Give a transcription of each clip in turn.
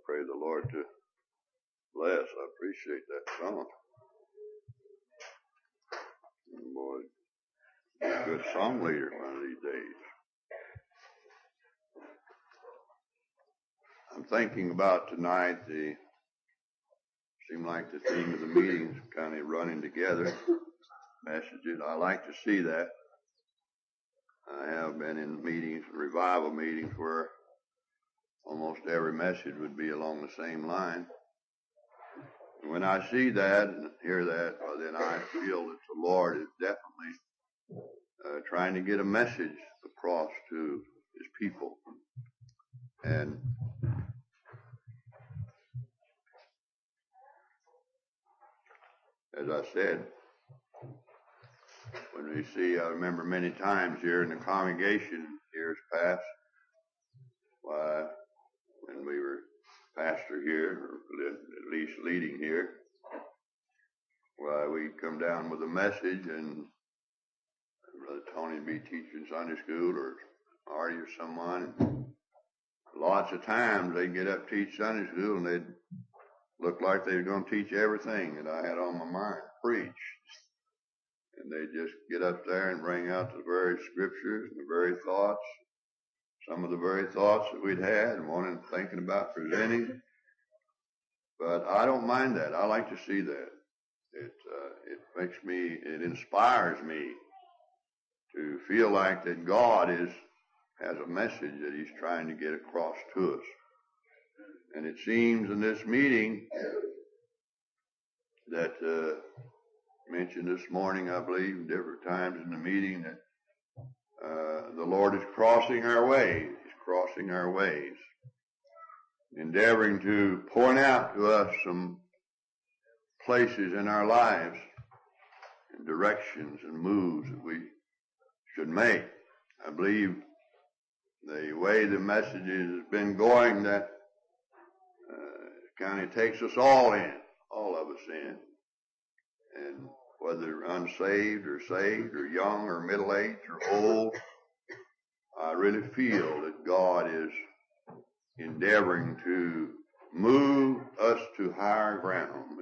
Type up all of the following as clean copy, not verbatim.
pray the Lord to bless. I appreciate that song. And boy, be a good song leader one of these days. I'm thinking about tonight, seem like the theme of the meetings kind of running together. Messages. I like to see that. I have been in meetings, revival meetings, where almost every message would be along the same line. And when I see that and hear that, well, then I feel that the Lord is definitely trying to get a message across to His people. And as I said, when we see, I remember many times here in the congregation, years past, why, when we were pastor here, or at least leading here, why we'd come down with a message and Brother Tony would be teaching Sunday school or Artie or someone. Lots of times they'd get up to teach Sunday school and they'd look like they were going to teach everything that I had on my mind, preach. And they'd just get up there and bring out the very scriptures and the very thoughts, some of the very thoughts that we'd had and wanted thinking about presenting. But I don't mind that. I like to see that. It inspires me to feel like that God has a message that He's trying to get across to us. And it seems in this meeting that mentioned this morning, I believe, different times in the meeting, that the Lord is crossing our ways. He's crossing our ways, endeavoring to point out to us some places in our lives and directions and moves that we should make. I believe the way the message has been going, that kind of takes us all in, all of us in. And whether unsaved or saved or young or middle-aged or old, I really feel that God is endeavoring to move us to higher ground,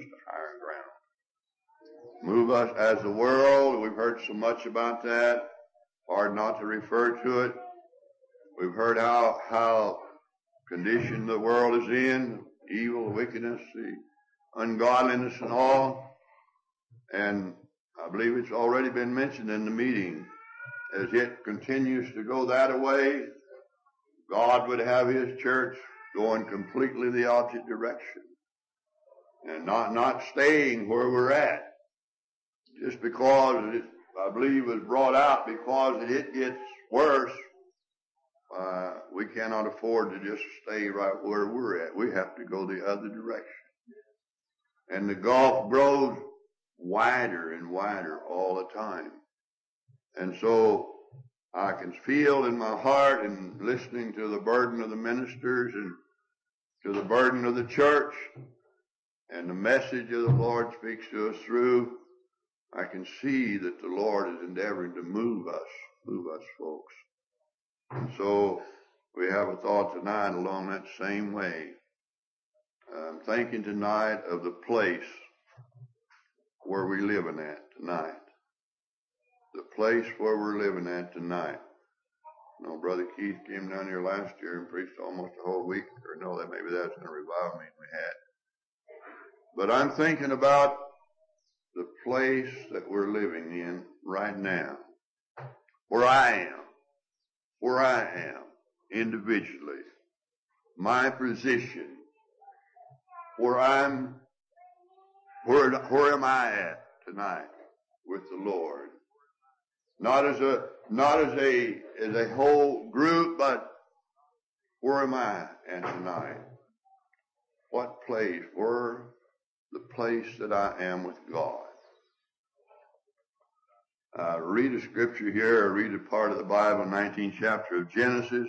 move us as the world. We've heard so much about that. Hard not to refer to it. We've heard how condition the world is in, evil, wickedness, the ungodliness and all. And I believe it's already been mentioned in the meeting, as it continues to go that way, God would have His church going completely the opposite direction and not staying where we're at. Just because I believe was brought out because it gets worse, we cannot afford to just stay right where we're at. We have to go the other direction. And the gulf grows wider and wider all the time. And so I can feel in my heart, and listening to the burden of the ministers and to the burden of the church and the message of the Lord speaks to us through, I can see that the Lord is endeavoring to move us folks. And so we have a thought tonight along that same way. I'm thinking tonight of the place where we're living at tonight. The place where we're living at tonight. You know, Brother Keith came down here last year and preached almost a whole week, or no, maybe that's in a revival meeting we had. But I'm thinking about the place that we're living in right now, where I am individually, my position, where am I at tonight with the Lord? Not as a whole group, but where am I at tonight? What place? Where the place that I am with God? I read a scripture here. I read a part of the Bible, 19th chapter of Genesis,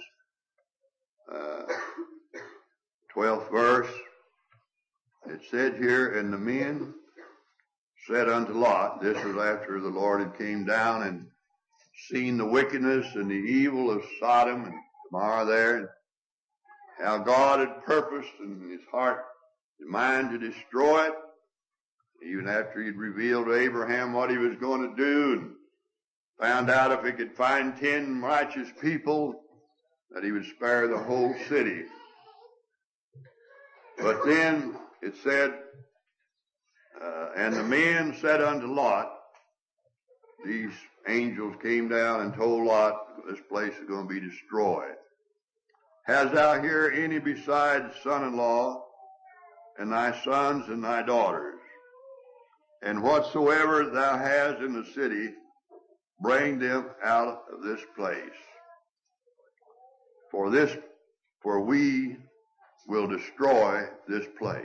12th verse. It said here, and the men said unto Lot, this was after the Lord had came down and seen the wickedness and the evil of Sodom and Gomorrah there. how God had purposed in his heart, his mind to destroy it, even after he'd revealed to Abraham what he was going to do, and found out if he could find 10 righteous people, that he would spare the whole city. But then it said, and the men said unto Lot, these angels came down and told Lot, this place is going to be destroyed. Hast thou here any besides son-in-law, and thy sons and thy daughters? And whatsoever thou hast in the city, bring them out of this place. For we will destroy this place.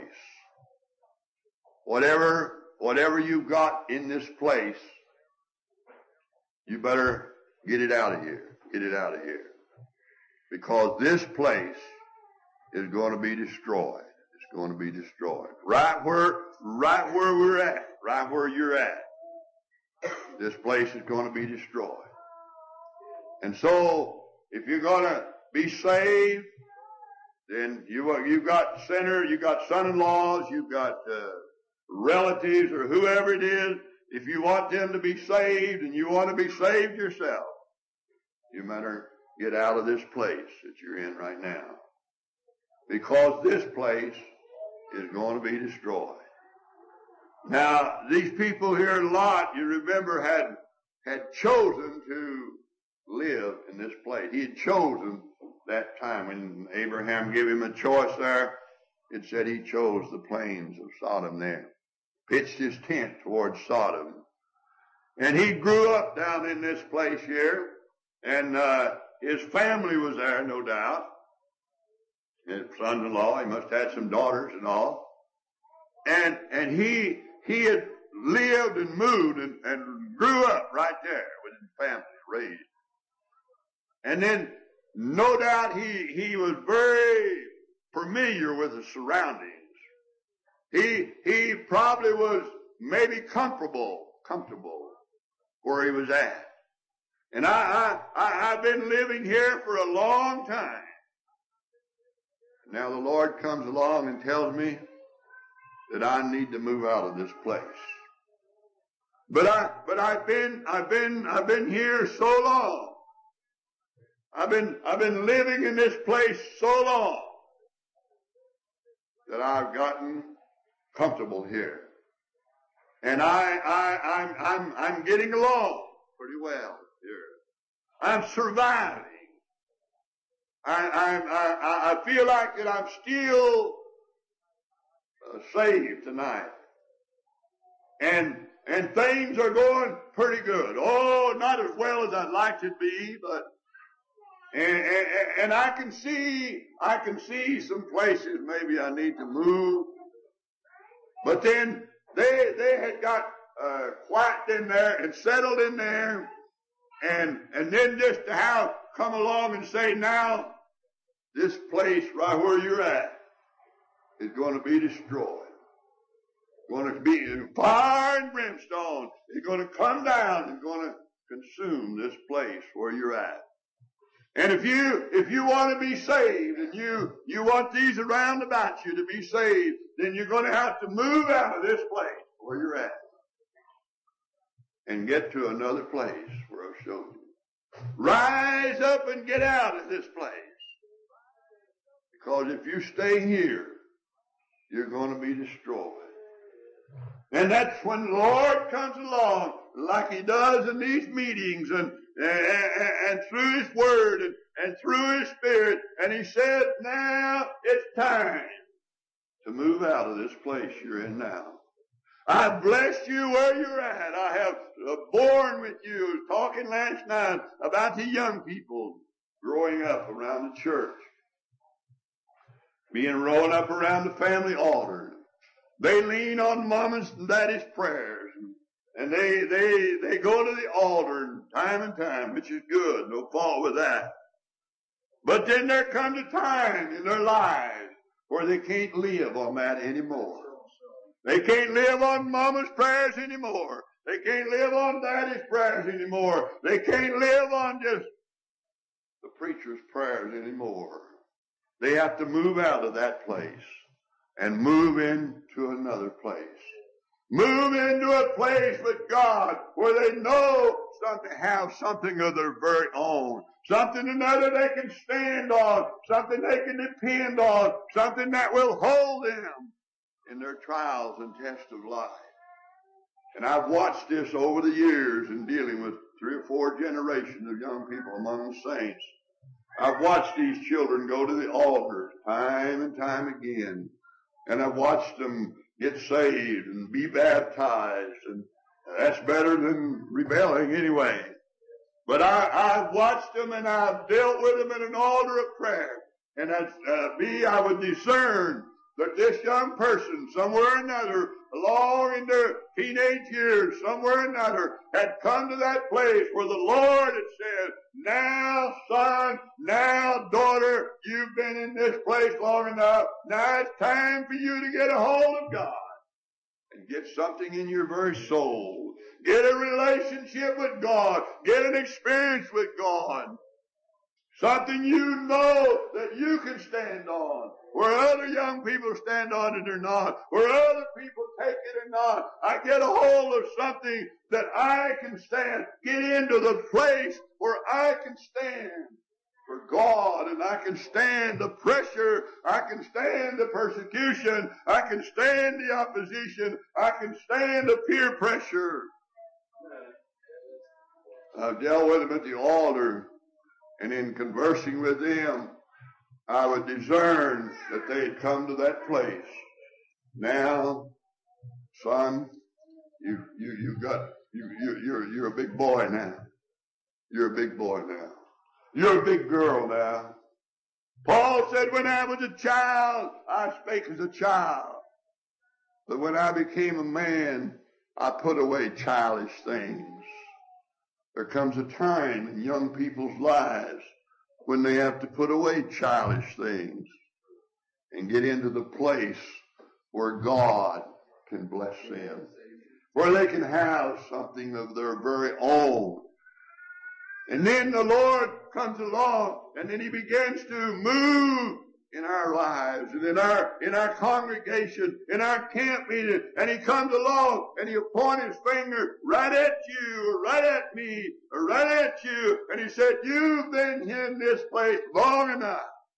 Whatever you've got in this place, you better get it out of here. Get it out of here. Because this place is going to be destroyed. It's going to be destroyed. Right where we're at. Right where you're at. This place is going to be destroyed. And so, if you're going to be saved, then you've got sinners, you've got son-in-laws, you've got relatives or whoever it is. If you want them to be saved and you want to be saved yourself, you better get out of this place that you're in right now. Because this place is going to be destroyed. Now, these people here, Lot, you remember, had chosen to live in this place. He had chosen that time. When Abraham gave him a choice there, it said he chose the plains of Sodom there. Pitched his tent towards Sodom. And he grew up down in this place here. And his family was there, no doubt. His son-in-law, he must have had some daughters and all. And he had lived and moved and grew up right there with his family, raised. And then, no doubt, he was very familiar with the surroundings. He probably was maybe comfortable where he was at. And I've been living here for a long time. Now the Lord comes along and tells me that I need to move out of this place. But I've been here so long. I've been living in this place so long that I've gotten comfortable here. And I'm getting along pretty well here. I'm surviving. I feel like that I'm still saved tonight. And things are going pretty good. Oh, not as well as I'd like to be, but and I can see some places maybe I need to move. But then they had got quiet in there and settled in there, and then just to have come along and say, now this place right where you're at is going to be destroyed. Going to be fire and brimstone. It's going to come down and going to consume this place where you're at. And if you want to be saved and you want these around about you to be saved, then you're going to have to move out of this place where you're at and get to another place where I've showed you. Rise up and get out of this place. Because if you stay here, you're going to be destroyed. And that's when the Lord comes along, like He does in these meetings and through His Word and through His Spirit. And He said, now it's time to move out of this place you're in now. I blessed you where you're at. I have borne with you. I was talking last night about the young people growing up around the church. Being rolled up around the family altar. They lean on mama's and daddy's prayers. And they go to the altar time and time, which is good. No fault with that. But then there comes a time in their lives where they can't live on that anymore. They can't live on mama's prayers anymore. They can't live on daddy's prayers anymore. They can't live on just the preacher's prayers anymore. They have to move out of that place and move into another place. Move into a place with God where they know something, have something of their very own. Something another they can stand on. Something they can depend on. Something that will hold them in their trials and tests of life. And I've watched this over the years in dealing with 3 or 4 generations of young people among the saints. I've watched these children go to the altar time and time again. And I've watched them get saved and be baptized. And that's better than rebelling anyway. But I've watched them and I've dealt with them at an altar of prayer. And as I would discern that this young person, somewhere or another, along in their teenage years, somewhere or another, had come to that place where the Lord had said, now, son, now, daughter, you've been in this place long enough. Now it's time for you to get a hold of God and get something in your very soul. Get a relationship with God. Get an experience with God. Something you know that you can stand on. Where other young people stand on it or not. Where other people take it or not. I get a hold of something that I can stand. Get into the place where I can stand for God, and I can stand the pressure. I can stand the persecution. I can stand the opposition. I can stand the peer pressure. I've dealt with them at the altar, and in conversing with them, I would discern that they had come to that place. Now, son, you're a big boy now. You're a big boy now. You're a big girl now. Paul said, when I was a child, I spake as a child. But when I became a man, I put away childish things. There comes a time in young people's lives when they have to put away childish things and get into the place where God can bless them, where they can have something of their very own. And then the Lord comes along, and then He begins to move in our lives and in our congregation, in our camp meeting, and He comes along and He'll point His finger right at you, or right at me, or right at you, and He said, you've been in this place long enough.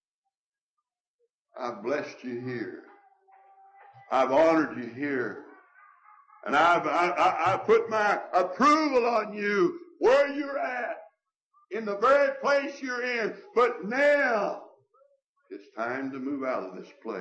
I've blessed you here. I've honored you here. And I've put my approval on you where you're at, in the very place you're in. But now, it's time to move out of this place.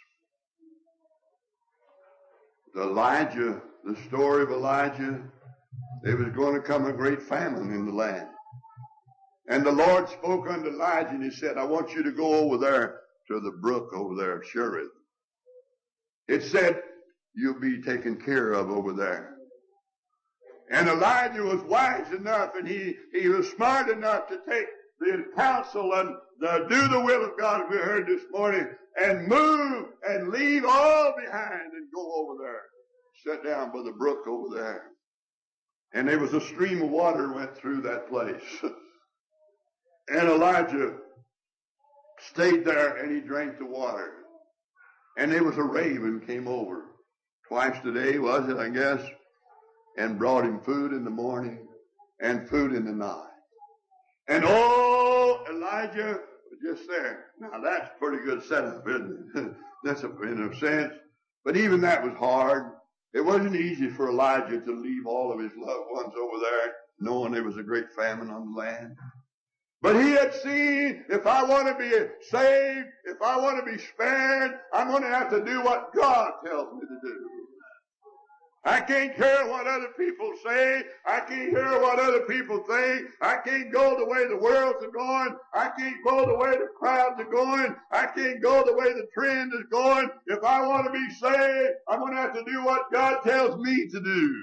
Elijah, the story of Elijah, there was going to come a great famine in the land. And the Lord spoke unto Elijah and He said, I want you to go over there to the brook over there of Cherith. It said, you'll be taken care of over there. And Elijah was wise enough and he was smart enough to take the counsel and do the will of God, as we heard this morning, and move and leave all behind and go over there. Sit down by the brook over there. And there was a stream of water went through that place. And Elijah stayed there and he drank the water. And there was a raven came over. Twice a day, was it, I guess? And brought him food in the morning and food in the night. And Elijah was just there. Now that's a pretty good setup, isn't it? That's in a sense. But even that was hard. It wasn't easy for Elijah to leave all of his loved ones over there, knowing there was a great famine on the land. But he had seen, if I want to be saved, if I want to be spared, I'm going to have to do what God tells me to do. I can't care what other people say. I can't hear what other people think. I can't go the way the world's going. I can't go the way the crowds are going. I can't go the way the trend is going. If I want to be saved, I'm going to have to do what God tells me to do.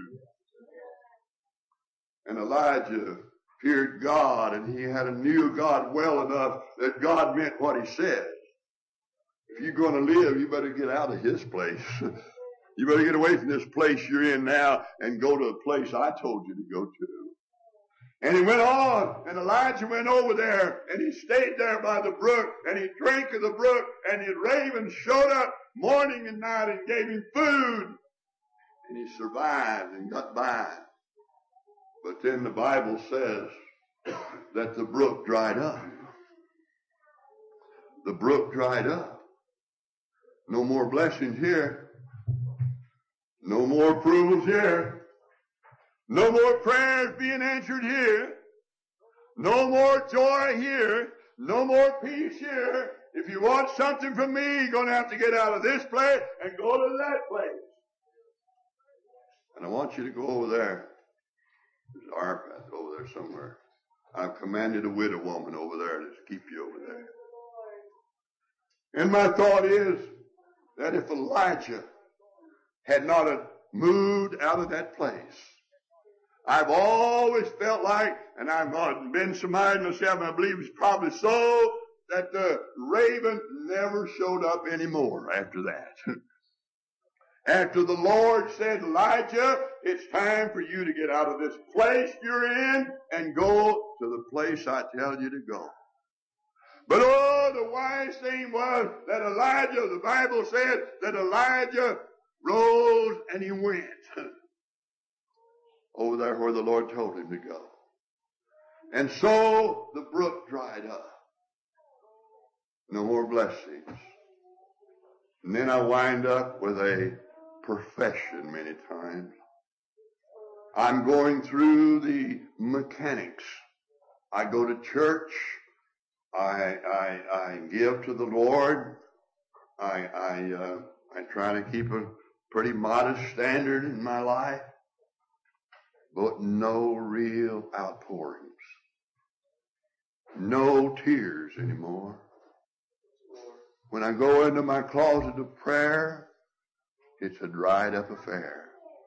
And Elijah feared God, and he knew God well enough that God meant what He said. If you're going to live, you better get out of His place. You better get away from this place you're in now and go to a place I told you to go to. And he went on, and Elijah went over there, and he stayed there by the brook, and he drank of the brook, and the ravens showed up morning and night and gave him food. And he survived and got by. But then the Bible says that the brook dried up. The brook dried up. No more blessings here. No more approvals here. No more prayers being answered here. No more joy here. No more peace here. If you want something from me, you're going to have to get out of this place and go to that place. And I want you to go over there. There's Arpath over there somewhere. I've commanded a widow woman over there to keep you over there. And my thought is that if Elijah had not moved out of that place, I've always felt like, and I've been surmising myself, and I believe it's probably so, that the raven never showed up anymore after that. After the Lord said, Elijah, it's time for you to get out of this place you're in and go to the place I tell you to go. But oh, the wise thing was that Elijah, the Bible said that Elijah rose and he went over there where the Lord told him to go. And so the brook dried up. No more blessings. And then I wind up with a profession many times. I'm going through the mechanics. I go to church. I give to the Lord. I try to keep a pretty modest standard in my life, but no real outpourings. No tears anymore. When I go into my closet of prayer, it's a dried up affair.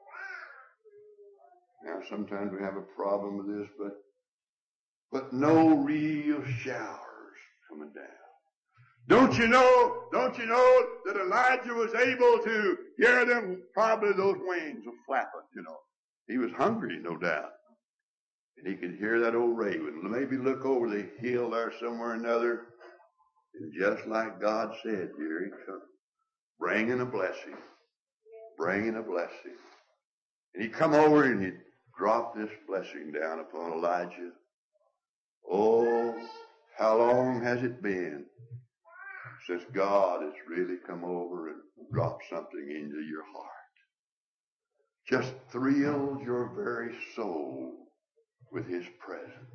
Now, sometimes we have a problem with this, but no real showers coming down. Don't you know that Elijah was able to hear them, probably those wings were flapping, you know. He was hungry, no doubt. And he could hear that old raven. Maybe look over the hill there somewhere or another. And just like God said, here he comes. Bringing a blessing. Bringing a blessing. And he come over and he dropped this blessing down upon Elijah. Oh, how long has it been since God has really come over and dropped something into your heart? Just thrilled your very soul with his presence.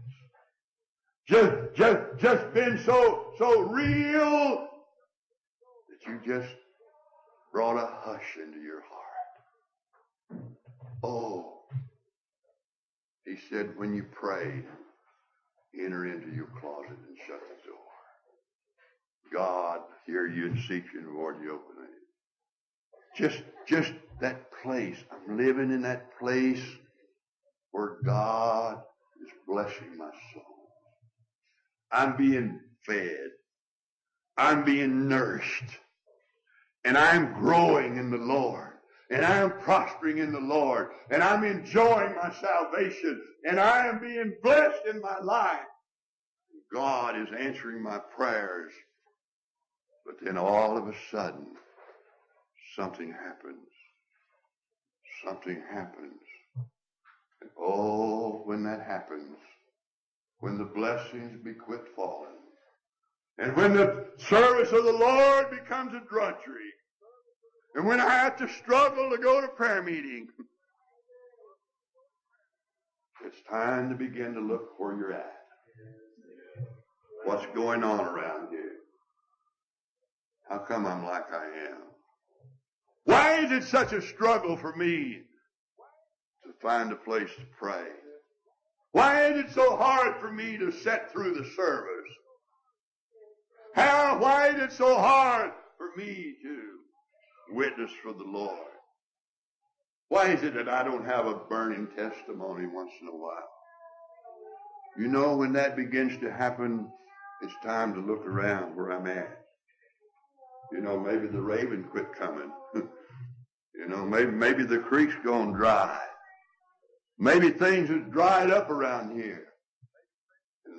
Just been so real that you just brought a hush into your heart. Oh, he said, when you pray, enter into your closet and shut the door. God hear you and seek you, and Lord, you open it. Just that place. I'm living in that place where God is blessing my soul. I'm being fed. I'm being nourished. And I'm growing in the Lord. And I am prospering in the Lord. And I'm enjoying my salvation. And I am being blessed in my life. God is answering my prayers. But then all of a sudden, something happens. Something happens. And oh, when that happens, when the blessings be quit falling, and when the service of the Lord becomes a drudgery, and when I have to struggle to go to prayer meeting, it's time to begin to look where you're at. What's going on around here? How come I'm like I am? Why is it such a struggle for me to find a place to pray? Why is it so hard for me to sit through the service? Why is it so hard for me to witness for the Lord? Why is it that I don't have a burning testimony once in a while? You know, when that begins to happen, it's time to look around where I'm at. You know, maybe the raven quit coming. You know, maybe the creek's gone dry. Maybe things have dried up around here.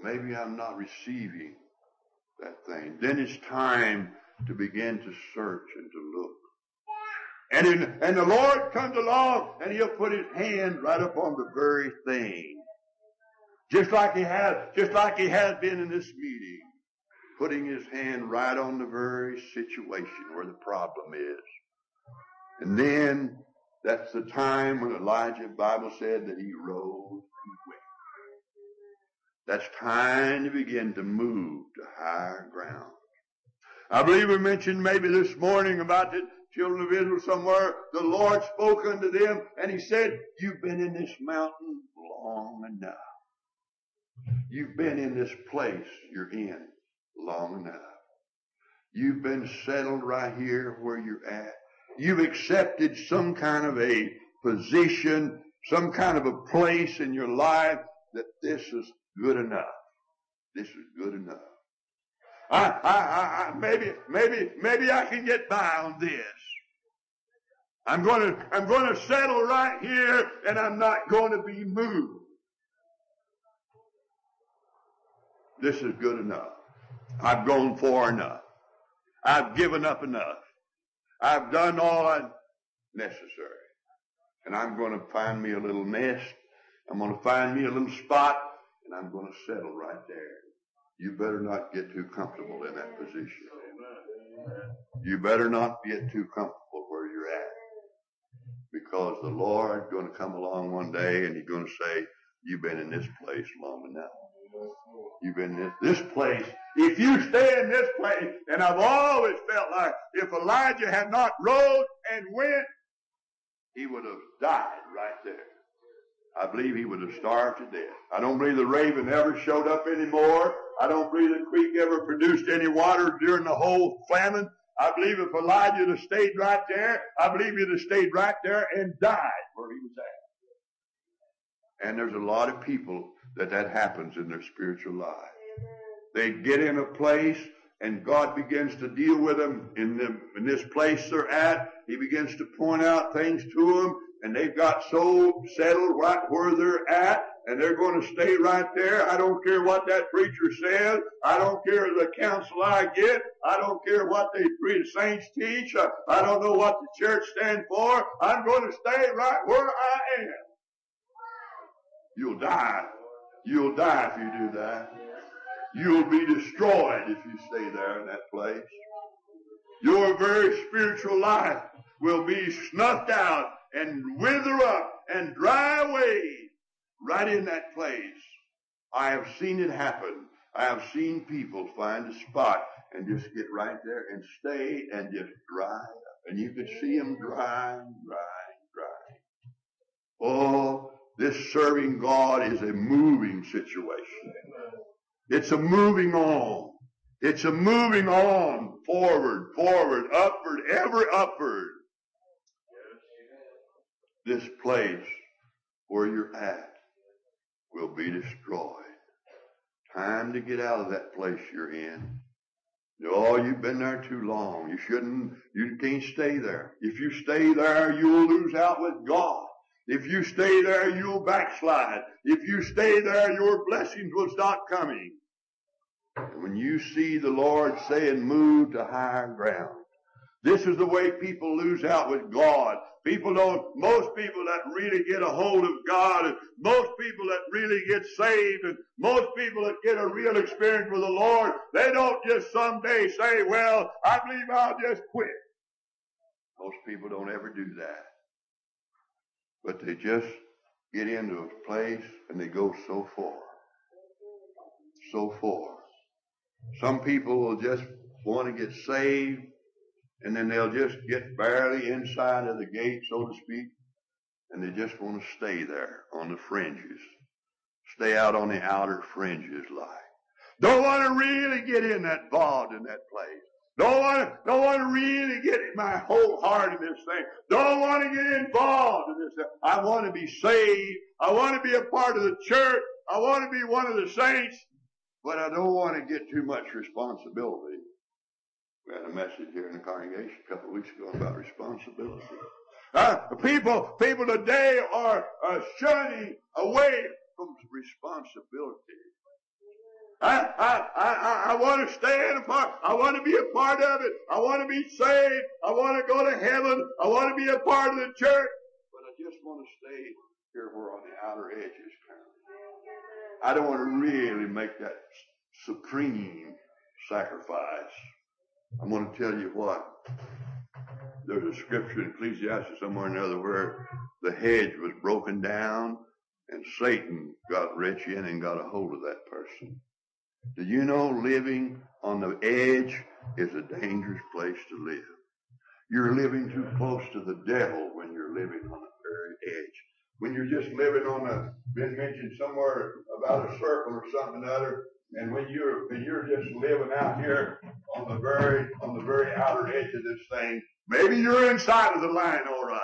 maybe I'm not receiving that thing. Then it's time to begin to search and to look. And the Lord comes along and He'll put His hand right up on the very thing. Just like He has been in this meeting. Putting His hand right on the very situation where the problem is. And then that's the time when Elijah, the Bible said that he rose and went. That's time to begin to move to higher ground. I believe we mentioned maybe this morning about the children of Israel somewhere. The Lord spoke unto them and He said, you've been in this mountain long enough. You've been in this place you're in long enough. You've been settled right here where you're at. You've accepted some kind of a position, some kind of a place in your life that this is good enough. This is good enough. Maybe I can get by on this. I'm going to settle right here and I'm not going to be moved. This is good enough. I've gone far enough. I've given up enough. I've done all necessary. And I'm going to find me a little nest. I'm going to find me a little spot and I'm going to settle right there. You better not get too comfortable in that position. You better not get too comfortable where you're at. Because the Lord is going to come along one day and He's going to say, you've been in this place long enough. You've been in this place. If you stay in this place, and I've always felt like if Elijah had not rose and went, he would have died right there. I believe he would have starved to death. I don't believe the raven ever showed up anymore. I don't believe the creek ever produced any water during the whole famine. I believe if Elijah had stayed right there, I believe he'd have stayed right there and died where he was at. And there's a lot of people that happens in their spiritual life. They get in a place and God begins to deal with them in this place they're at. He begins to point out things to them and they've got so settled right where they're at and they're going to stay right there. I don't care what that preacher says. I don't care the counsel I get. I don't care what the saints teach. I don't know what the church stands for. I'm going to stay right where I am. You'll die. You'll die if you do that. You'll be destroyed if you stay there in that place. Your very spiritual life will be snuffed out and wither up and dry away right in that place. I have seen it happen. I have seen people find a spot and just get right there and stay and just dry up. And you could see them dry. Oh, this serving God is a moving situation. It's a moving on. It's a moving on, forward, upward, ever upward. This place where you're at will be destroyed. Time to get out of that place you're in. Oh, you've been there too long. You can't stay there. If you stay there, you'll lose out with God. If you stay there, you'll backslide. If you stay there, your blessings will stop coming. And when you see the Lord saying, move to higher ground, this is the way people lose out with God. Most people that really get a hold of God, and most people that really get saved, and most people that get a real experience with the Lord, they don't just someday say, well, I believe I'll just quit. Most people don't ever do that. But they just get into a place and they go so far. So far. Some people will just want to get saved and then they'll just get barely inside of the gate, so to speak, and they just want to stay there on the fringes. Stay out on the outer fringes like. Don't want to really get involved in that place. Don't want to really get my whole heart in this thing. Don't want to get involved in this thing. I want to be saved. I want to be a part of the church. I want to be one of the saints. But I don't want to get too much responsibility. We had a message here in the congregation a couple of weeks ago about responsibility. People today are shunning away from responsibility. I want to stand apart. I want to be a part of it. I want to be saved. I want to go to heaven. I want to be a part of the church. But I just want to stay here where on the outer edges. I don't want to really make that supreme sacrifice. I'm going to tell you what. There's a scripture in Ecclesiastes somewhere or another where the hedge was broken down and Satan got rich in and got a hold of that person. Do you know living on the edge is a dangerous place to live? You're living too close to the devil when you're living on the very edge. When you're just living on been mentioned somewhere about a circle or something or other, and when you're just living out here on the very outer edge of this thing, maybe you're inside of the line, all right.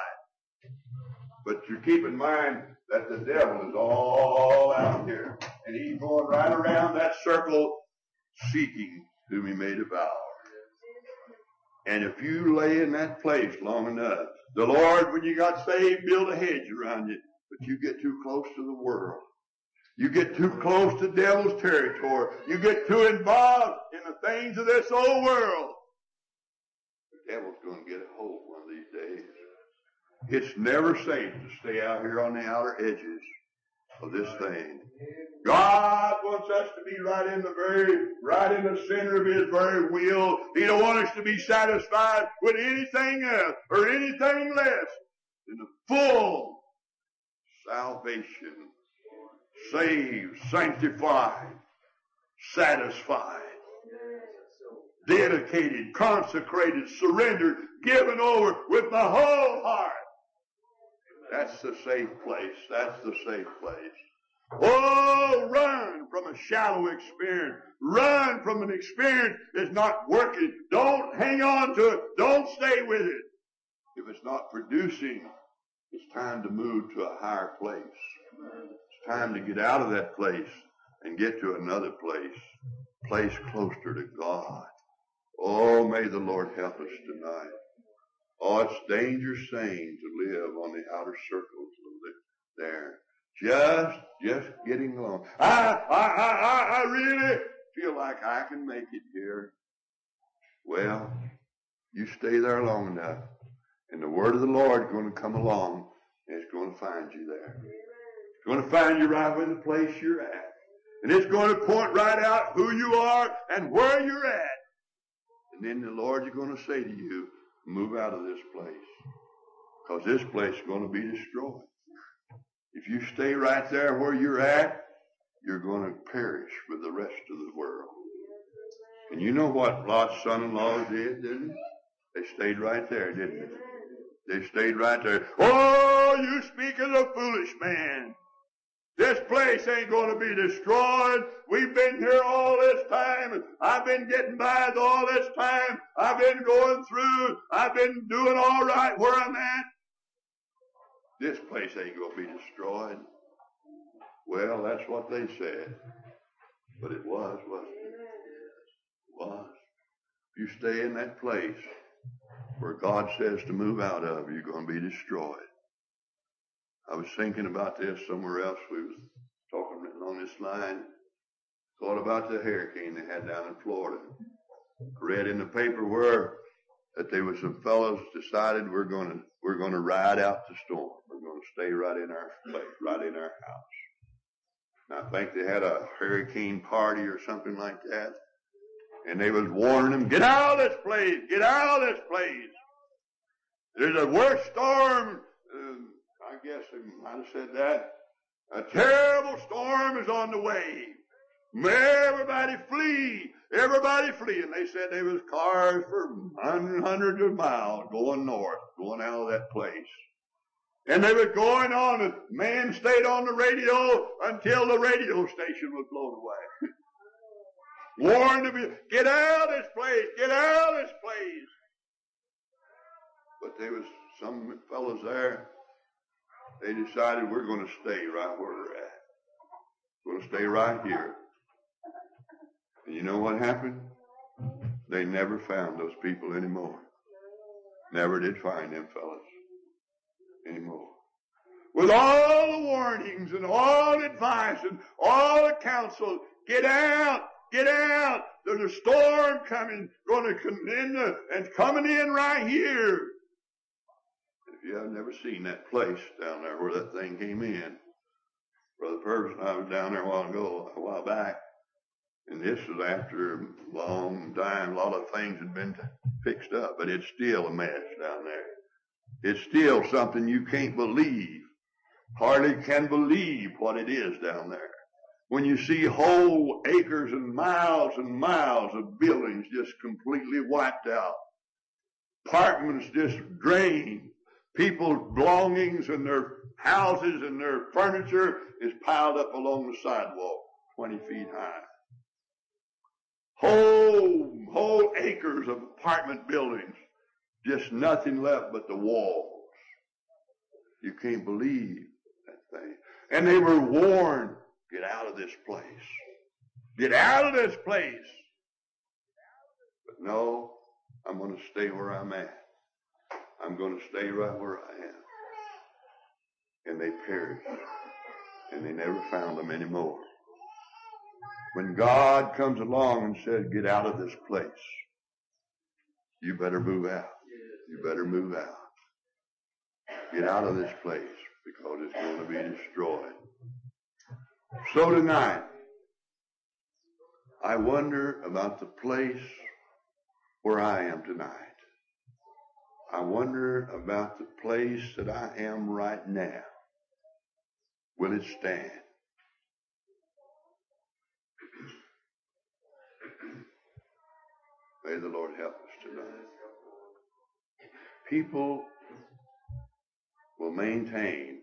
But you keep in mind that the devil is all out here, and he's going right around that circle seeking whom he may devour. And if you lay in that place long enough, the Lord, when you got saved, built a hedge around you, but you get too close to the world. You get too close to devil's territory. You get too involved in the things of this old world. The devil's going to get a hold one of these days. It's never safe to stay out here on the outer edges of this thing. God wants us to be right in the center of His very will. He don't want us to be satisfied with anything else or anything less than the full salvation. Saved, sanctified, satisfied, dedicated, consecrated, surrendered, given over with my whole heart. That's the safe place. That's the safe place. Oh, run from a shallow experience. Run from an experience that's not working. Don't hang on to it. Don't stay with it. If it's not producing, it's time to move to a higher place. It's time to get out of that place and get to another place closer to God. Oh, may the Lord help us tonight. Oh, it's a dangerous thing to live on the outer circles there. Just getting along. I really feel like I can make it here. Well, you stay there long enough, and the word of the Lord is going to come along, and it's going to find you there. It's going to find you right in the place you're at. And it's going to point right out who you are and where you're at. And then the Lord is going to say to you, move out of this place. Because this place is going to be destroyed. If you stay right there where you're at, you're going to perish with the rest of the world. And you know what Lot's son-in-law did, didn't they? They stayed right there, didn't they? They stayed right there. Oh, you speak as a foolish man. This place ain't going to be destroyed. We've been here all this time. I've been getting by all this time. I've been going through. I've been doing all right where I'm at. This place ain't going to be destroyed. Well, that's what they said. But it was, wasn't it? It was. If you stay in that place where God says to move out of, you're going to be destroyed. I was thinking about this somewhere else. We was talking on this line. Thought about the hurricane they had down in Florida. Read in the paper where that there was some fellows decided we're going to ride out the storm. We're going to stay right in our place, right in our house. And I think they had a hurricane party or something like that. And they was warning them, get out of this place, get out of this place. There's a worse storm. I guess they might have said that. A terrible storm is on the way. Everybody flee. Everybody flee. And they said there was cars for hundreds of miles going north, going out of that place. And they were going on, and man stayed on the radio until the radio station was blown away. Warned them, get out of this place, get out of this place. But there was some fellows there. They decided we're going to stay right where we're at. We're going to stay right here. And you know what happened? They never found those people anymore. Never did find them fellas anymore. With all the warnings and all the advice and all the counsel Get out! Get out! There's a storm coming, going to come in, and coming in right here. If you have never seen that place down there where that thing came in, Brother Purvis and I was down there a while back, and this was after a long time. A lot of things had been fixed up, but it's still a mess down there. It's still something you can't believe. Hardly can believe what it is down there. When you see whole acres and miles of buildings just completely wiped out. Apartments just drained. People's belongings and their houses and their furniture is piled up along the sidewalk, 20 feet high. Whole acres of apartment buildings, just nothing left but the walls. You can't believe that thing. And they were warned, get out of this place. Get out of this place. But no, I'm going to stay where I'm at. I'm going to stay right where I am. And they perished. And they never found them anymore. When God comes along and says, get out of this place, you better move out. You better move out. Get out of this place because it's going to be destroyed. So tonight, I wonder about the place where I am tonight. I wonder about the place that I am right now. Will it stand? May the Lord help us tonight. People will maintain.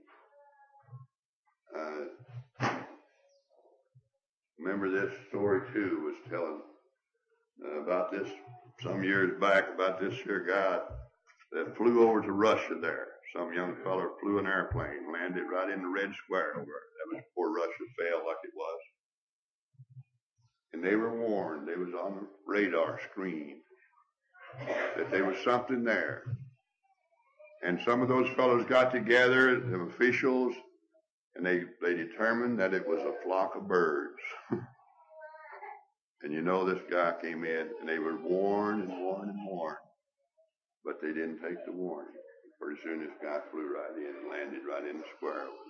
Remember this story too was telling about this some years back about this here guy that flew over to Russia there. Some young fellow flew an airplane, landed right in the Red Square over there. That was before Russia fell like it was. And they were warned, they was on the radar screen, that there was something there. And some of those fellows got together, the officials, and they determined that it was a flock of birds. And you know this guy came in, and they were warned and warned and warned. But they didn't take the warning. Pretty soon this guy flew right in and landed right in the square over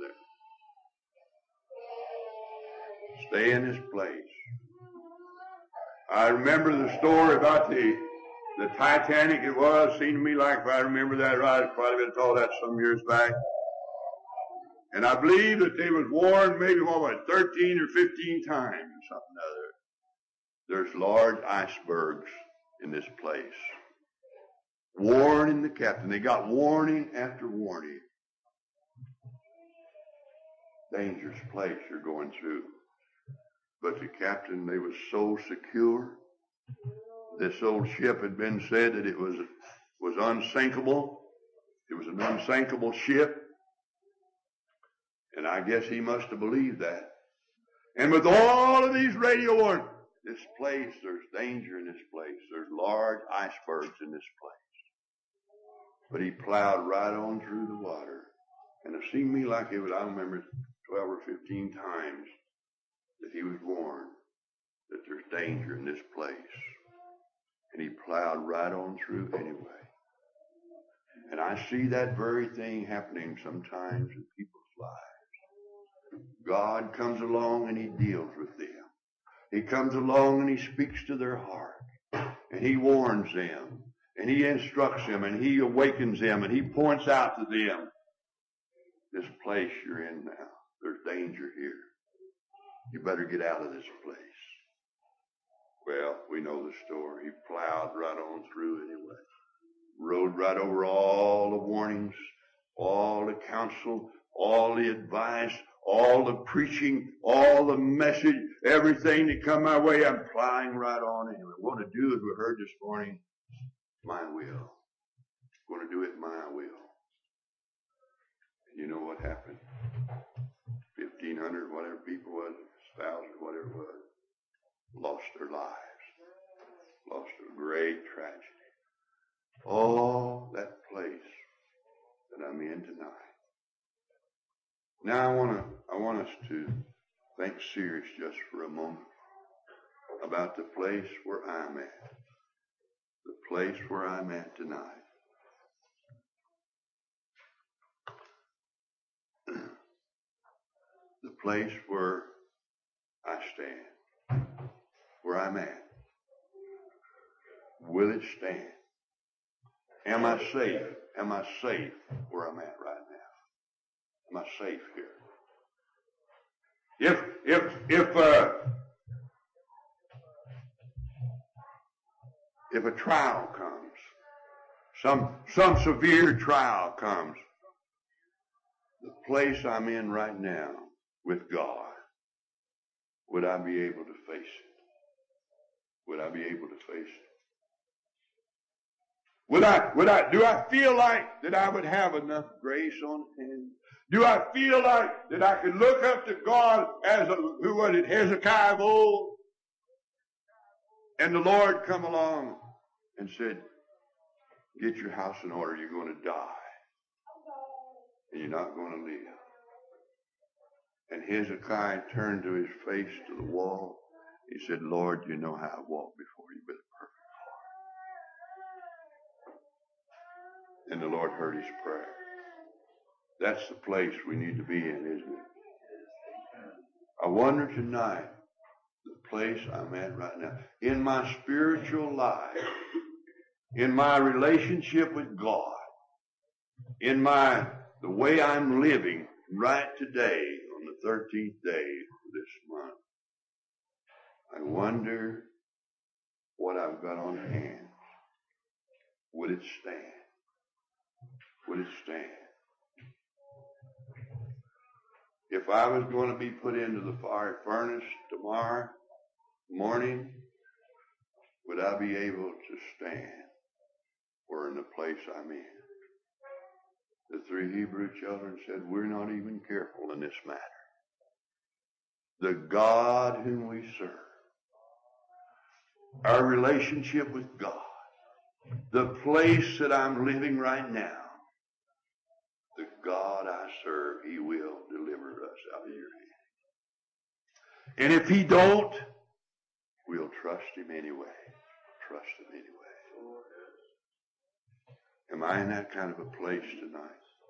there. Stay in this place. I remember the story about the Titanic. It was, seemed to me like, if I remember that right, I've probably been told that some years back. And I believe that they was warned maybe, 13 or 15 times or something other. There's large icebergs in this place. Warning the captain. They got warning after warning. Dangerous place you're going through. But the captain, they was so secure. This old ship had been said that it was unsinkable. It was an unsinkable ship. And I guess he must have believed that. And with all of these radio warnings, this place, there's danger in this place. There's large icebergs in this place. But he plowed right on through the water. And it seemed to me like it was, I remember 12 or 15 times that he was warned that there's danger in this place. And he plowed right on through anyway. And I see that very thing happening sometimes in people's lives. God comes along and he deals with them. He comes along and he speaks to their heart. And he warns them. And he instructs them. And he awakens them. And he points out to them, this place you're in now, there's danger here. You better get out of this place. Well, we know the story. He plowed right on through anyway. Rode right over all the warnings, all the counsel, all the advice, all the preaching, all the message, everything that come my way, I'm plowing right on anyway. What to do, as we heard this morning, my will. I'm going to do it my will. And you know what happened? 1,500, whatever people was, 1,000, whatever it was, lost their lives. Lost a great tragedy. Oh, that place that I'm in tonight. Now I want us to think serious just for a moment. about the place where I'm at. The place where I'm at tonight. The place where I stand. Where I'm at. Will it stand? Am I safe? Am I safe where I'm at right now? Am I safe here? If a trial comes, some severe trial comes, the place I'm in right now with God, would I be able to face it? Would I be able to face it? Do I feel like that I would have enough grace on hand? Do I feel like that I could look up to God as who was it, Hezekiah of old? And the Lord come along and said, get your house in order, you're going to die. And you're not going to live. And Hezekiah turned to his face to the wall. He said, Lord, you know how I walk before you with a perfect heart. And the Lord heard his prayer. That's the place we need to be in, isn't it? I wonder tonight, the place I'm at right now, in my spiritual life, in my relationship with God, in the way I'm living right today on the 13th day of this month, I wonder what I've got on hand. Would it stand? Would it stand? If I was going to be put into the fire furnace tomorrow morning, would I be able to stand or in the place I'm in? The 3 Hebrew children said, we're not even careful in this matter. The God whom we serve, our relationship with God, the place that I'm living right now, the God I serve, He will deliver us out of your hand. And if He don't, we'll trust Him anyway. Trust Him anyway. Am I in that kind of a place tonight?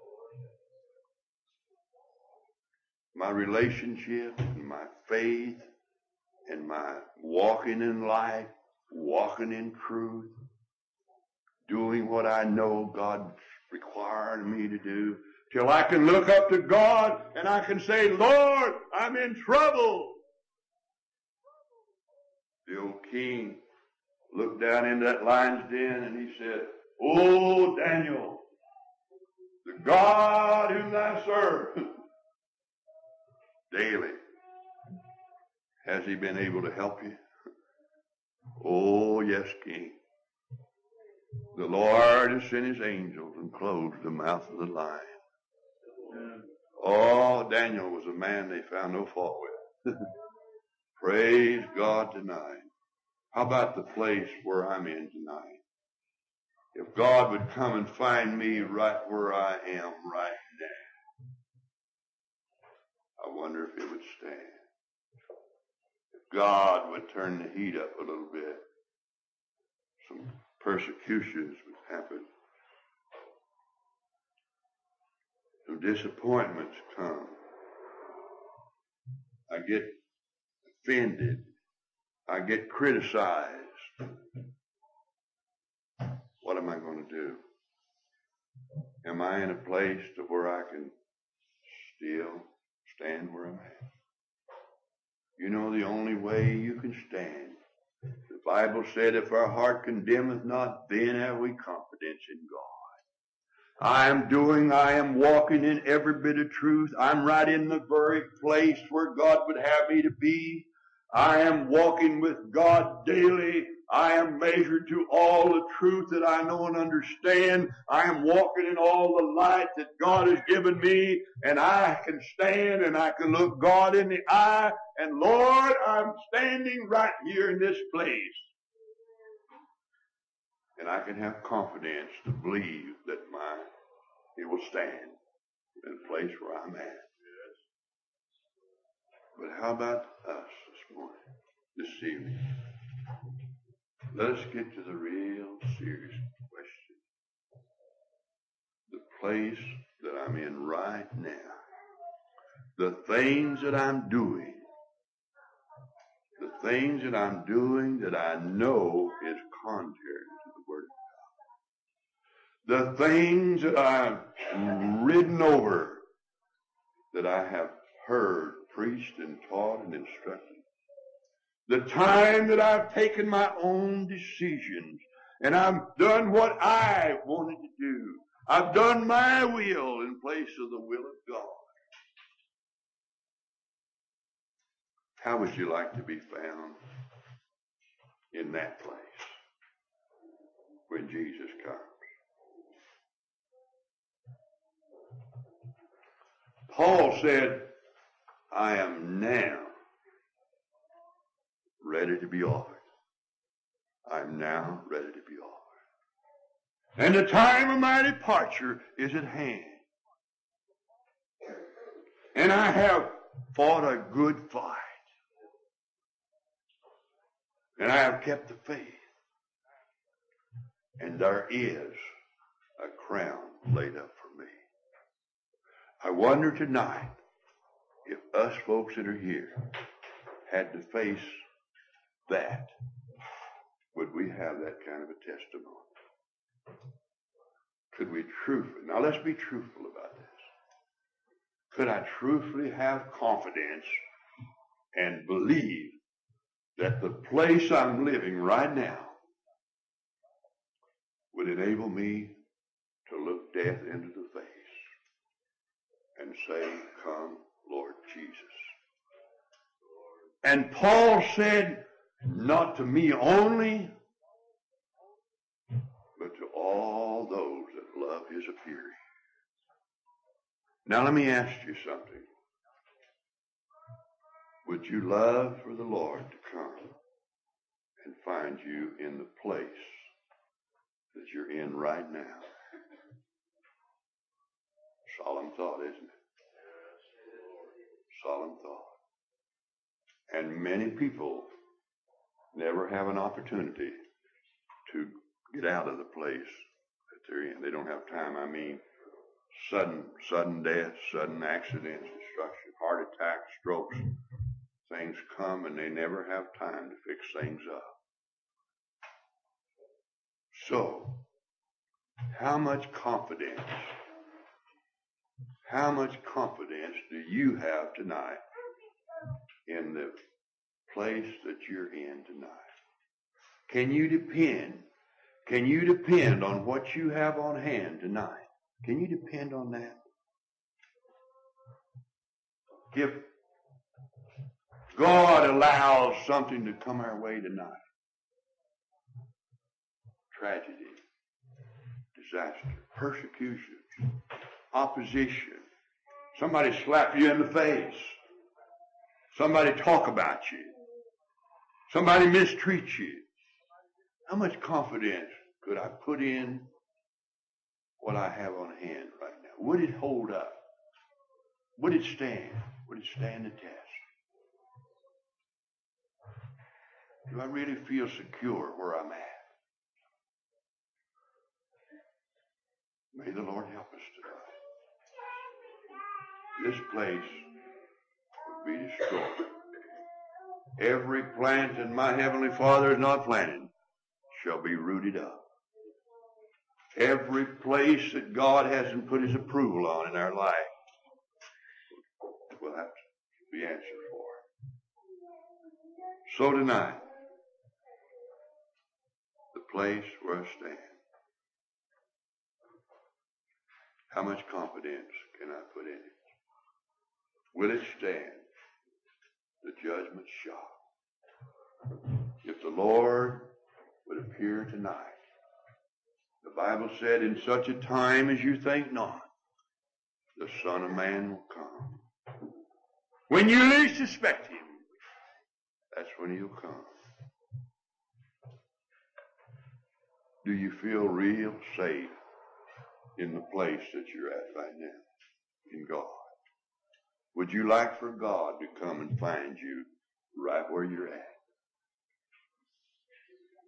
My relationship and my faith and my walking in life, walking in truth, doing what I know God's requiring me to do, till I can look up to God and I can say, Lord, I'm in trouble. The old king looked down into that lion's den and he said, oh, Daniel, the God whom thou serve daily, has He been able to help you? Oh, yes, King. The Lord has sent His angels and closed the mouth of the lion. Oh, Daniel was a man they found no fault with. Praise God tonight. How about the place where I'm in tonight? If God would come and find me right where I am right now, I wonder if it would stand. If God would turn the heat up a little bit, some persecutions would happen. Some disappointments come. I get offended. I get criticized. What am I going to do? Am I in a place to where I can still stand where I'm at? You know the only way you can stand. The Bible said, if our heart condemneth not, then have we confidence in God. I am walking in every bit of truth. I'm right in the very place where God would have me to be. I am walking with God daily. I am measured to all the truth that I know and understand. I am walking in all the light that God has given me, and I can stand and I can look God in the eye, and Lord, I'm standing right here in this place. And I can have confidence to believe that it will stand in the place where I'm at. But how about us this morning? this evening. Let us get to the real serious question. The place that I'm in right now, the things that I'm doing, that I know is contrary to the Word of God. The things that I've ridden over, that I have heard preached and taught and instructed. The time that I've taken my own decisions and I've done what I wanted to do. I've done my will in place of the will of God. How would you like to be found in that place when Jesus comes? Paul said, I am now ready to be offered. I'm now ready to be offered. And the time of my departure is at hand. And I have fought a good fight. And I have kept the faith. And there is a crown laid up for me. I wonder tonight if us folks that are here had to face that, would we have that kind of a testimony? Could we truthfully, now let's be truthful about this. Could I truthfully have confidence and believe that the place I'm living right now would enable me to look death into the face and say, come, Lord Jesus. And Paul said, not to me only, but to all those that love his appearing. Now let me ask you something. Would you love for the Lord to come and find you in the place that you're in right now? Solemn thought, isn't it? Solemn thought. And many people never have an opportunity to get out of the place that they're in. They don't have time. I mean, sudden death, sudden accidents, destruction, heart attacks, strokes. Things come and they never have time to fix things up. So, how much confidence do you have tonight in the place that you're in tonight? Can you depend on what you have on hand tonight? Can you depend on that? If God allows something to come our way tonight, tragedy, disaster, persecution, opposition, somebody slap you in the face, somebody talk about you, somebody mistreat you, how much confidence could I put in what I have on hand right now? Would it hold up? Would it stand? Would it stand the test? Do I really feel secure where I'm at? May the Lord help us tonight. This place will be destroyed. Every plant that my Heavenly Father has not planted shall be rooted up. Every place that God hasn't put his approval on in our life will have to be answered for. So tonight, the place where I stand, how much confidence can I put in it? Will it stand the judgment shock? If the Lord would appear tonight, the Bible said, in such a time as you think not, the Son of Man will come. When you least suspect him, that's when he'll come. Do you feel real safe in the place that you're at right now, in God? Would you like for God to come and find you right where you're at?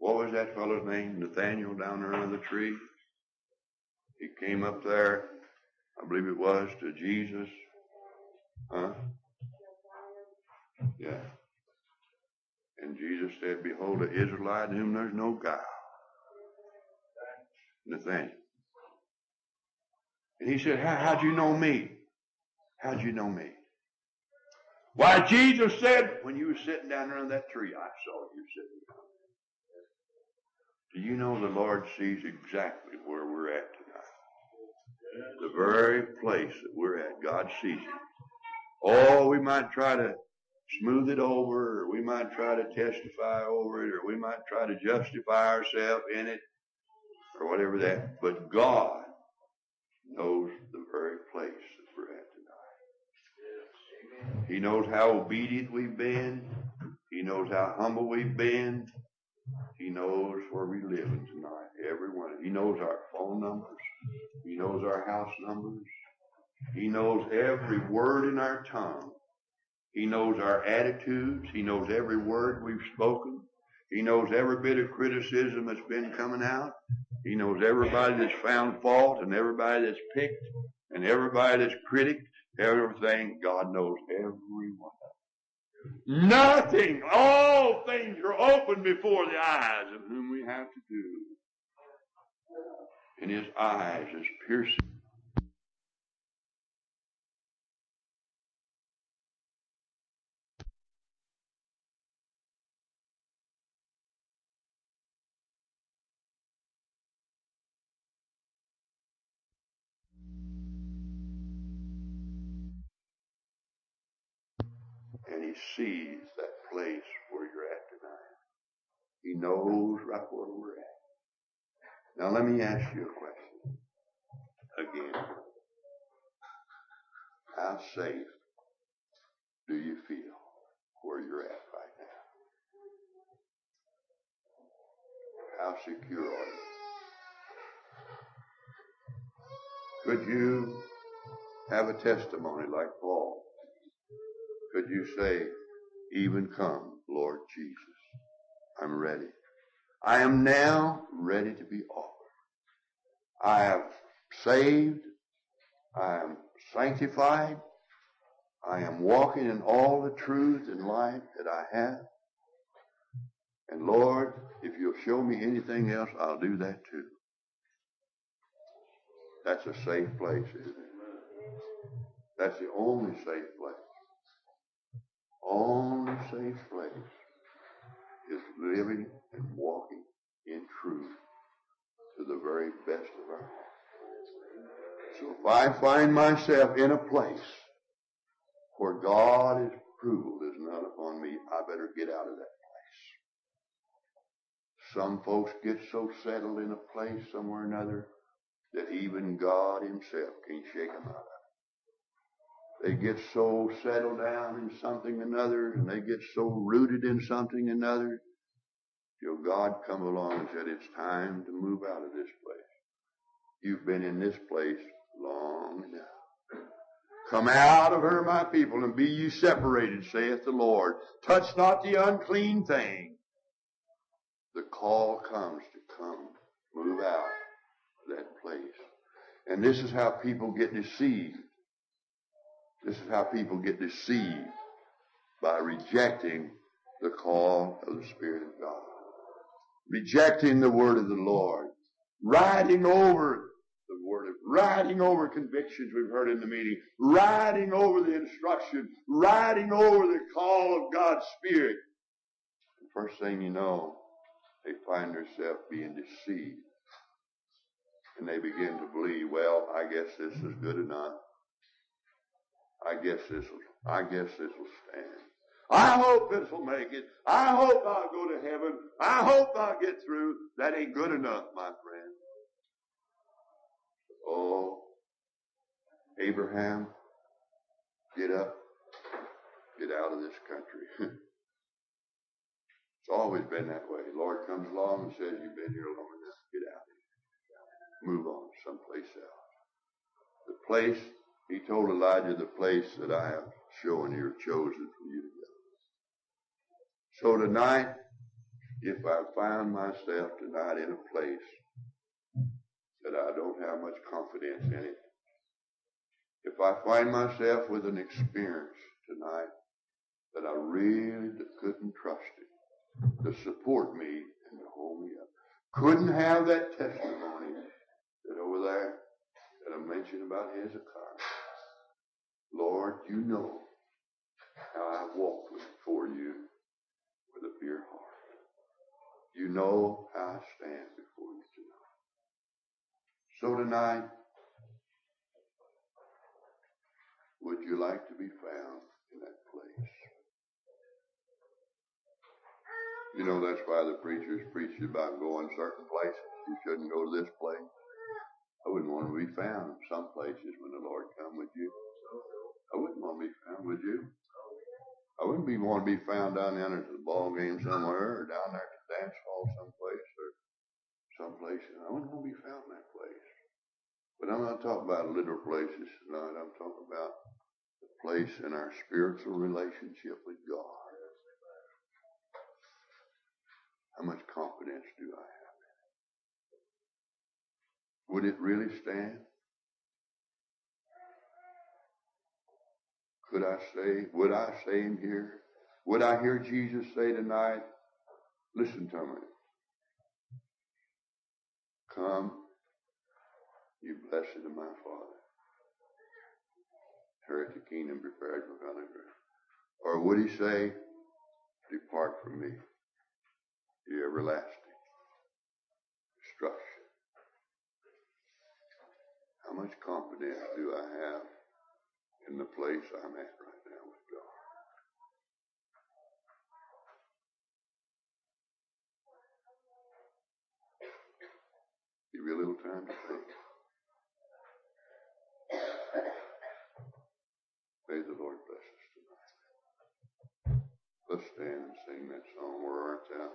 What was that fellow's name? Nathaniel down there under the tree. He came up there, I believe it was, to Jesus. Huh? Yeah. And Jesus said, behold, an Israelite in whom there's no guile. Nathaniel. And he said, how'd you know me? How'd you know me? Why, Jesus said, when you were sitting down there on that tree, I saw you sitting down there. Do you know the Lord sees exactly where we're at tonight? The very place that we're at, God sees it. Oh, we might try to smooth it over, or we might try to testify over it, or we might try to justify ourselves in it, or whatever that. But God knows the very place that we're at tonight. He knows how obedient we've been. He knows how humble we've been. He knows where we live tonight, every one. He knows our phone numbers. He knows our house numbers. He knows every word in our tongue. He knows our attitudes. He knows every word we've spoken. He knows every bit of criticism that's been coming out. He knows everybody that's found fault and everybody that's picked and everybody that's critiqued. Everything. God knows everyone. Nothing. All things are open before the eyes of whom we have to do. And his eyes is piercing. And he sees that place where you're at tonight. He knows right where we're at. Now let me ask you a question again. How safe do you feel where you're at right now? How secure are you? Could you have a testimony like Paul? Could you say, even come, Lord Jesus, I'm ready. I am now ready to be offered. I am saved. I am sanctified. I am walking in all the truth and light that I have. And Lord, if you'll show me anything else, I'll do that too. That's a safe place, isn't it? That's the only safe place. Only safe place is living and walking in truth to the very best of our hearts. So if I find myself in a place where God's approval is not upon me, I better get out of that place. Some folks get so settled in a place somewhere or another that even God himself can't shake them out of it. They get so settled down in something or another, and they get so rooted in something or another, till God come along and said, it's time to move out of this place. You've been in this place long enough. Come out of her, my people, and be ye separated, saith the Lord. Touch not the unclean thing. The call comes to come, move out of that place. And this is how people get deceived. This is how people get deceived, by rejecting the call of the Spirit of God. Rejecting the word of the Lord. Riding over the word, riding over convictions we've heard in the meeting. Riding over the instruction. Riding over the call of God's Spirit. The first thing you know, they find themselves being deceived. And they begin to believe, well, I guess this is good enough. I guess this will stand. I hope this will make it. I hope I'll go to heaven. I hope I'll get through. That ain't good enough, my friend. Oh, Abraham, get up. Get out of this country. It's always been that way. The Lord comes along and says, you've been here long enough. Get out of here. Move on someplace else. The place, he told Elijah, the place that I have shown you, chosen for you to go. So tonight, if I found myself tonight in a place that I don't have much confidence in it, if I find myself with an experience tonight that I really couldn't trust it to support me and to hold me up, couldn't have that testimony that over there that I mentioned about Hezekiah. Lord, you know how I've walked before you with a pure heart. You know how I stand before you tonight. So tonight, would you like to be found in that place? You know, that's why the preachers preach about going certain places. You shouldn't go to this place. I wouldn't want to be found in some places when the Lord come with you. I wouldn't want to be found, would you? I wouldn't want to be found down there at the ball game somewhere, or down there at the dance hall someplace, or someplace. I wouldn't want to be found in that place. But I'm not talking about literal places tonight. I'm talking about the place in our spiritual relationship with God. How much confidence do I have in it? Would it really stand? Would I say in here? Would I hear Jesus say tonight, listen to me. Come, you blessed of my Father. Inherit the kingdom prepared for God. Or would he say, depart from me, you everlasting destruction? How much confidence do I have in the place I'm at right now with God? Give you a little time to think. May the Lord bless us tonight. Let's stand and sing that song. Where art thou?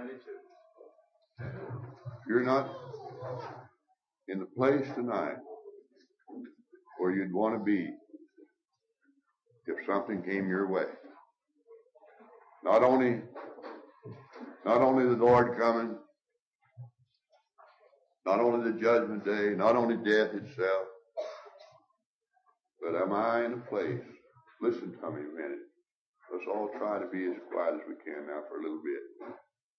392. If you're not in the place tonight where you'd want to be if something came your way, not only the Lord coming, not only the judgment day, not only death itself, but am I in a place? Listen to me a minute. Let's all try to be as quiet as we can now for a little bit.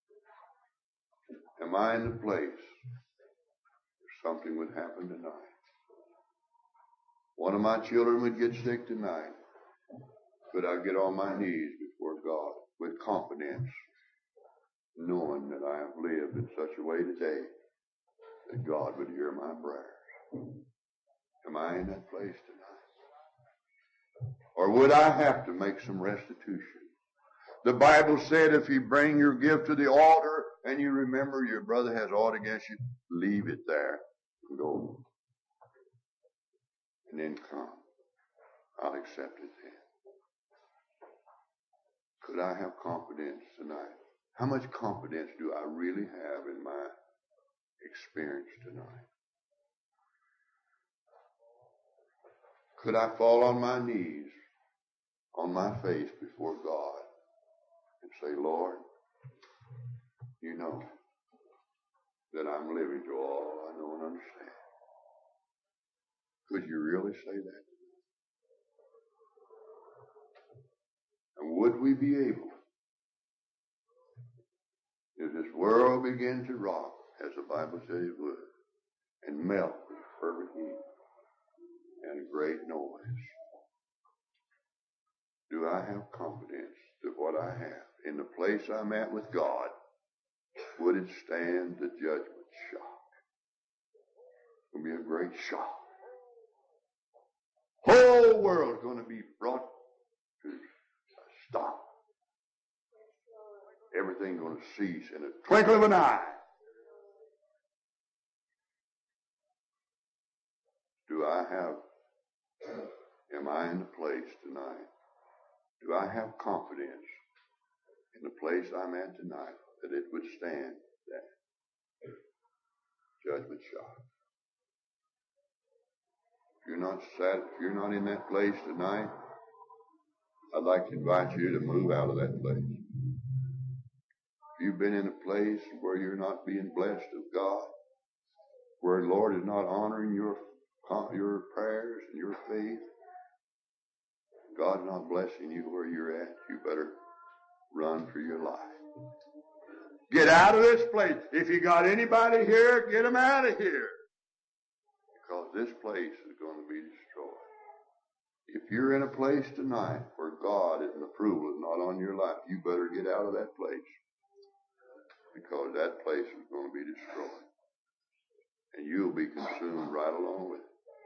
Am I in the place if something would happen tonight? One of my children would get sick tonight. Could I get on my knees before God with confidence, knowing that I have lived in such a way today that God would hear my prayers? Am I in that place tonight? Or would I have to make some restitution? The Bible said if you bring your gift to the altar and you remember your brother has aught against you, leave it there and go. And then come. I'll accept it then. Could I have confidence tonight? How much confidence do I really have in my experience tonight? Could I fall on my knees, on my face before God and say, Lord, you know that I'm living to all I know and understand. Could you really say that? And would we be able, if this world began to rock, as the Bible says it would, and melt with fervent heat and a great noise, do I have confidence that what I have in the place I'm at with God, would it stand the judgment shock? It's going to be a great shock. Whole world's going to be brought to a stop. Everything's going to cease in a twinkle of an eye. Am I in the place tonight? Do I have confidence in the place I'm at tonight that it would stand that judgment shock? If you're not in that place tonight, I'd like to invite you to move out of that place. you've been in a place where you're not being blessed of God, where the Lord is not honoring your prayers and your faith, God's not blessing you where you're at, you better run for your life. Get out of this place. If you got anybody here, get them out of here. Because this place is going to be destroyed. If you're in a place tonight where God and approval is not on your life, you better get out of that place. Because that place is going to be destroyed. And you'll be consumed right along with it.